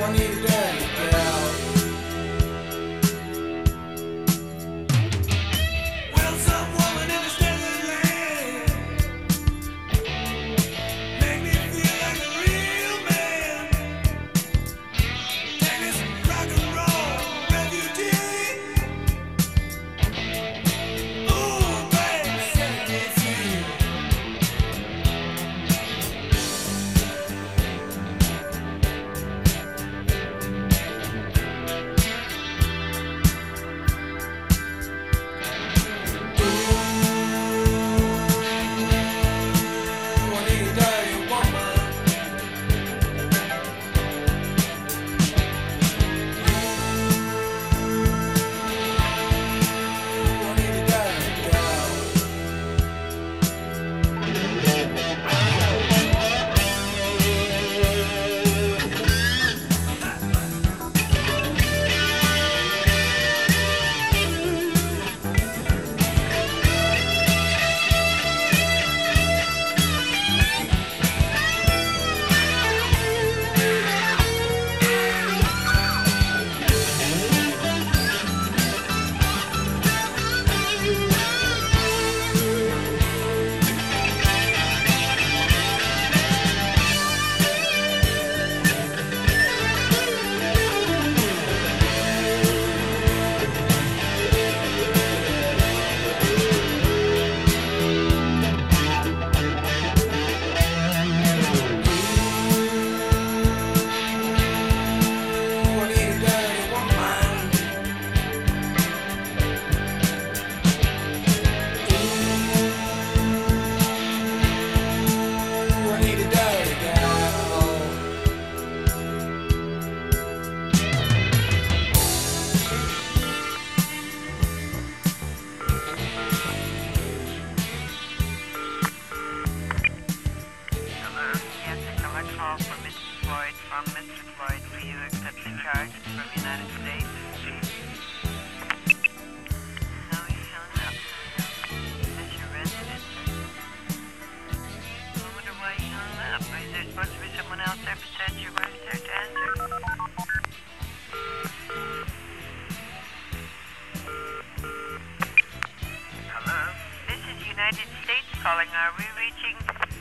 I need a dirty girl. Well, some woman in the desert land make me feel like a real man. Take this rock and roll refugee. Ooh, baby, set me free. For Mrs. Floyd, from Mr. Floyd, for you accepting charges from the United States. How are you showing up? Is this your residence? I wonder why you hung up. Is there supposed to be someone else there besides your wife there to answer? Hello? This is United States calling. Are we reaching...